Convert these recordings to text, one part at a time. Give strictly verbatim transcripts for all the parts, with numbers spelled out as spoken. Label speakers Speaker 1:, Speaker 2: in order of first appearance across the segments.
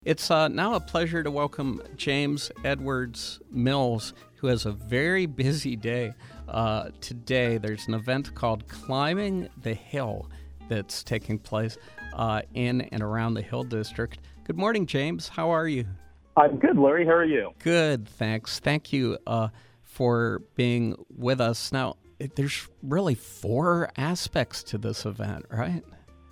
Speaker 1: It's uh, now a pleasure to welcome James Edwards Mills, who has a very busy day. Uh, today, there's an event called Climbing the Hill that's taking place uh, in and around the Hill District. Good morning, James. How are you?
Speaker 2: I'm good, Larry. How are you?
Speaker 1: Good, thanks. Thank you uh, for being with us. Now, it, there's really four aspects to this event, right?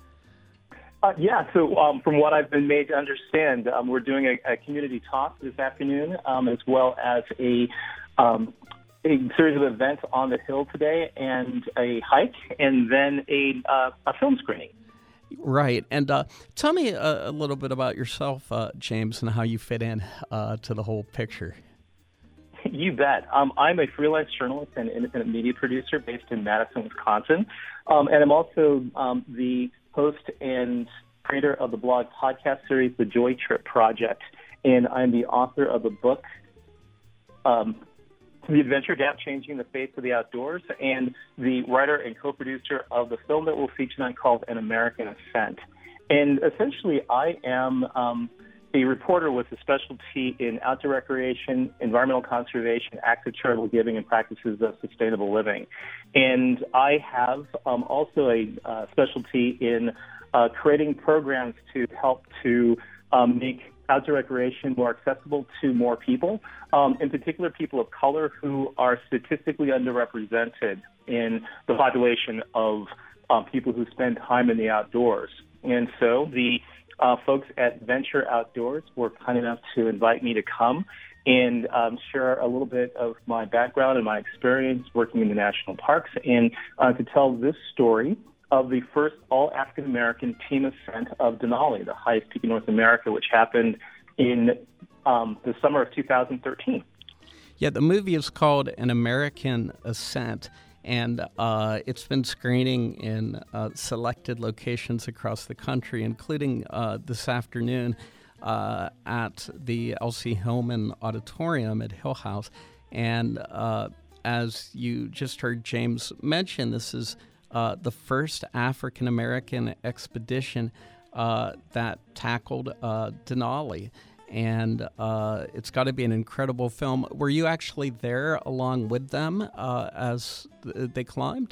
Speaker 2: Uh, yeah, so um, from what I've been made to understand, um, we're doing a, a community talk this afternoon, um, as well as a, um, a series of events on the Hill today, and a hike, and then a, uh, a film screening.
Speaker 1: Right. And uh, tell me a, a little bit about yourself, uh, James, and how you fit in uh, to the whole picture.
Speaker 2: You bet. Um, I'm a freelance journalist and independent media producer based in Madison, Wisconsin, um, and I'm also um, the host and creator of the blog podcast series, The Joy Trip Project, and I'm the author of the book, um, The Adventure Gap, Changing the Face of the Outdoors, and the writer and co-producer of the film that we'll see tonight called An American Ascent. And essentially, I am um, a reporter with a specialty in outdoor recreation, environmental conservation, active charitable giving, and practices of sustainable living. And I have um, also a uh, specialty in uh, creating programs to help to um, make outdoor recreation more accessible to more people, um, in particular people of color who are statistically underrepresented in the population of um, people who spend time in the outdoors. And so the Uh, folks at Venture Outdoors were kind enough to invite me to come and um, share a little bit of my background and my experience working in the national parks, and uh, to tell this story of the first all-African-American team ascent of Denali, the highest peak in North America, which happened in um, the summer of two thousand thirteen.
Speaker 1: Yeah, the movie is called An American Ascent, and uh, it's been screening in uh, selected locations across the country, including uh, this afternoon uh, at the L C Hillman Auditorium at Hill House. And uh, as you just heard James mention, this is uh, the first African-American expedition uh, that tackled uh, Denali. And uh, it's got to be an incredible film. Were you actually there along with them uh, as th- they climbed?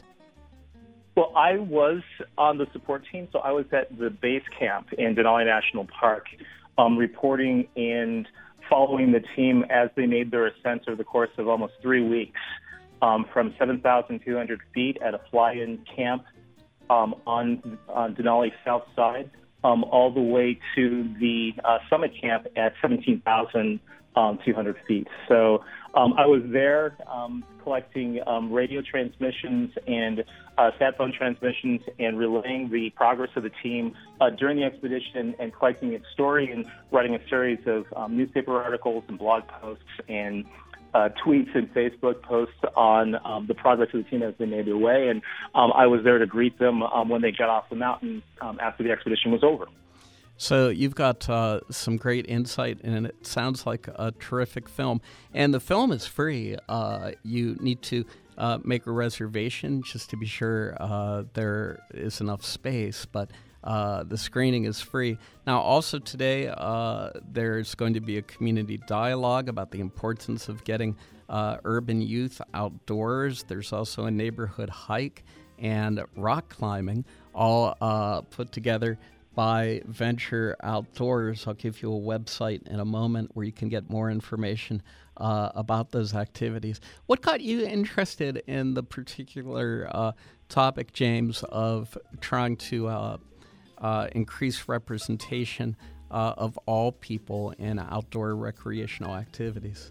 Speaker 2: Well, I was on the support team, so I was at the base camp in Denali National Park, um, reporting and following the team as they made their ascent over the course of almost three weeks, um, from seven thousand two hundred feet at a fly-in camp um, on, on Denali's south side, Um, all the way to the uh, summit camp at seventeen thousand two hundred feet. So um, I was there um, collecting um, radio transmissions and uh, sat phone transmissions and relaying the progress of the team uh, during the expedition and collecting its story and writing a series of um, newspaper articles and blog posts and Uh, tweets and Facebook posts on um, the progress of the team as they made their way. And um, I was there to greet them um, when they got off the mountain um, after the expedition was over.
Speaker 1: So you've got uh, some great insight, and it sounds like a terrific film. And the film is free. Uh, you need to uh, make a reservation just to be sure uh, there is enough space, but Uh, the screening is free. Now, also today, uh, there's going to be a community dialogue about the importance of getting uh, urban youth outdoors. There's also a neighborhood hike and rock climbing, all uh, put together by Venture Outdoors. I'll give you a website in a moment where you can get more information uh, about those activities. What got you interested in the particular uh, topic, James, of trying to uh, Uh, increase representation uh, of all people in outdoor recreational activities?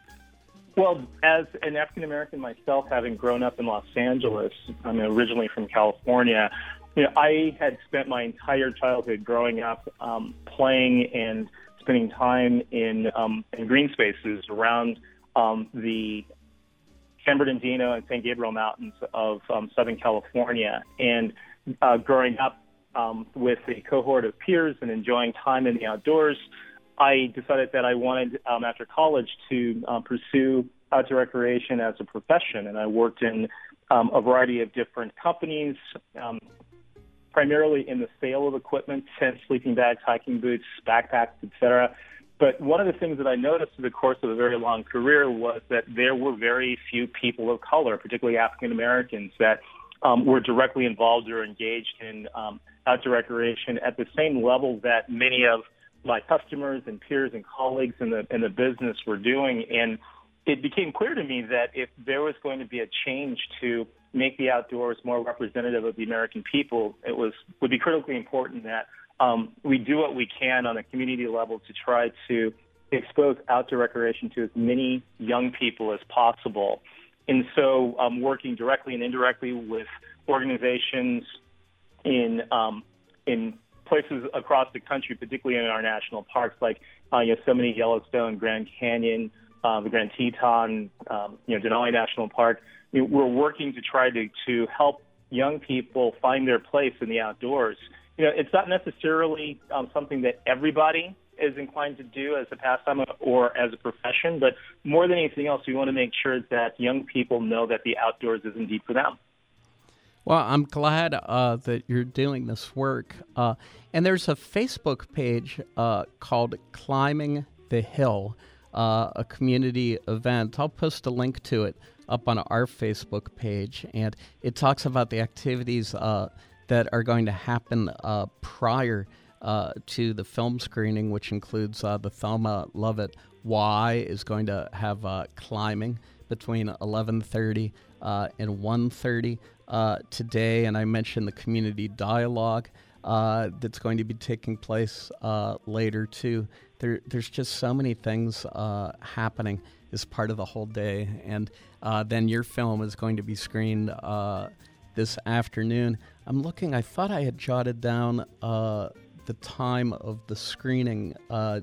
Speaker 2: Well, as an African-American myself, having grown up in Los Angeles, I'm originally from California, you know, I had spent my entire childhood growing up um, playing and spending time in, um, in green spaces around um, the San Bernardino and San Gabriel Mountains of um, Southern California. And uh, growing up Um, with a cohort of peers and enjoying time in the outdoors, I decided that I wanted, um, after college, to um, pursue outdoor recreation as a profession. And I worked in um, a variety of different companies, um, primarily in the sale of equipment, tents, sleeping bags, hiking boots, backpacks, et cetera. But one of the things that I noticed through the course of a very long career was that there were very few people of color, particularly African Americans, that um, were directly involved or engaged in um, outdoor recreation at the same level that many of my customers and peers and colleagues in the in the business were doing. And it became clear to me that if there was going to be a change to make the outdoors more representative of the American people, it was would be critically important that um, we do what we can on a community level to try to expose outdoor recreation to as many young people as possible. And so I'm um, working directly and indirectly with organizations in um, in places across the country, particularly in our national parks like uh, Yosemite, Yellowstone, Grand Canyon, uh, the Grand Teton, um, you know, Denali National Park. I mean, we're working to try to, to help young people find their place in the outdoors. You know, it's not necessarily um, something that everybody is inclined to do as a pastime or as a profession, but more than anything else, we want to make sure that young people know that the outdoors is indeed for them.
Speaker 1: Well, I'm glad uh, that you're doing this work. Uh, and there's a Facebook page uh, called Climbing the Hill, uh, a community event. I'll post a link to it up on our Facebook page. And it talks about the activities uh, that are going to happen uh, prior uh, to the film screening, which includes uh, the Thelma Lovett Y is going to have uh, climbing between eleven thirty uh, and one thirty. Uh, today, and I mentioned the community dialogue uh, that's going to be taking place uh, later too. There, there's just so many things uh, happening as part of the whole day, and uh, then your film is going to be screened uh, this afternoon. I'm looking. I thought I had jotted down uh, the time of the screening. Uh,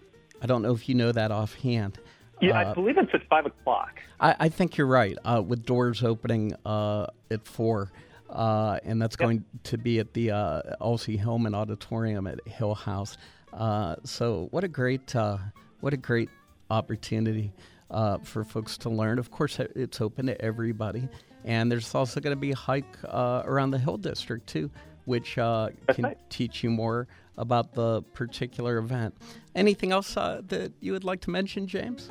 Speaker 1: I don't know if you know that offhand.
Speaker 2: Yeah,
Speaker 1: uh,
Speaker 2: I believe it's at five o'clock.
Speaker 1: I, I think you're right, uh, with doors opening uh, at four, uh, and that's yep. going to be at the uh, Elsie Hillman Auditorium at Hill House. Uh, so what a great, uh, what a great opportunity uh, for folks to learn. Of course, it's open to everybody, and there's also going to be a hike uh, around the Hill District too, which uh, can right. teach you more about the particular event. Anything else uh, that you would like to mention, James?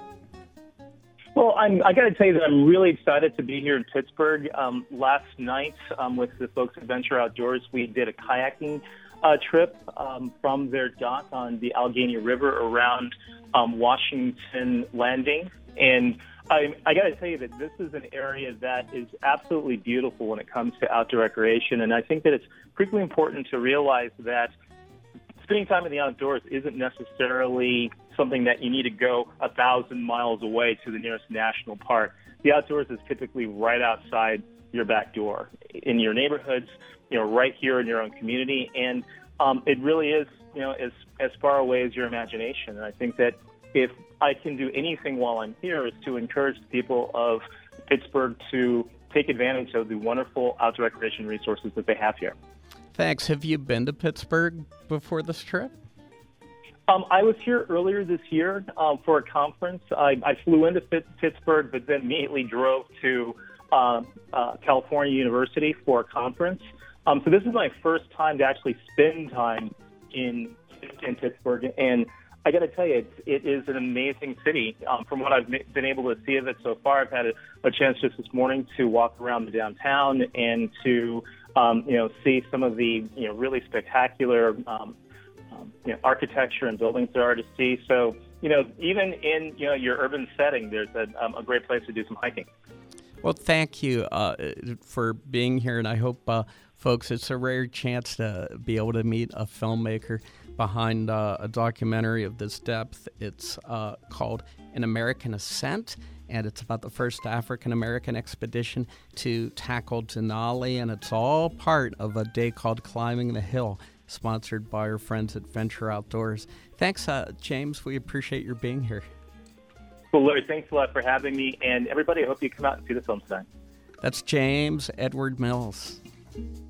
Speaker 2: Well, I'm, I got to tell you that I'm really excited to be here in Pittsburgh. Um, last night, um, with the folks at Venture Outdoors, we did a kayaking uh, trip um, from their dock on the Allegheny River around um, Washington Landing. And I, I got to tell you that this is an area that is absolutely beautiful when it comes to outdoor recreation. And I think that it's critically important to realize that spending time in the outdoors isn't necessarily something that you need to go a thousand miles away to the nearest national park. The outdoors is typically right outside your back door, in your neighborhoods, you know, right here in your own community. And um, it really is, you know, as, as far away as your imagination. And I think that if I can do anything while I'm here is to encourage the people of Pittsburgh to take advantage of the wonderful outdoor recreation resources that they have here.
Speaker 1: Thanks. Have you been to Pittsburgh before this trip?
Speaker 2: Um, I was here earlier this year um, for a conference. I, I flew into Pittsburgh, but then immediately drove to uh, uh, California University for a conference. Um, so this is my first time to actually spend time in in Pittsburgh, and I got to tell you, it's, it is an amazing city. Um, from what I've been able to see of it so far, I've had a, a chance just this morning to walk around the downtown and to um, you know see some of the you know really spectacular Um, Um, you know, architecture and buildings there are to see. So, you know, even in, you know, your urban setting, there's a, um, a great place to do some hiking.
Speaker 1: Well, thank you uh, for being here, and I hope, uh, folks, it's a rare chance to be able to meet a filmmaker behind uh, a documentary of this depth. It's uh, called An American Ascent, and it's about the first African-American expedition to tackle Denali, and it's all part of a day called Climbing the Hill, sponsored by our friends at Venture Outdoors. Thanks, uh, James. We appreciate your being here.
Speaker 2: Well, Larry, thanks a lot for having me. And everybody, I hope you come out and see the film tonight.
Speaker 1: That's James Edward Mills.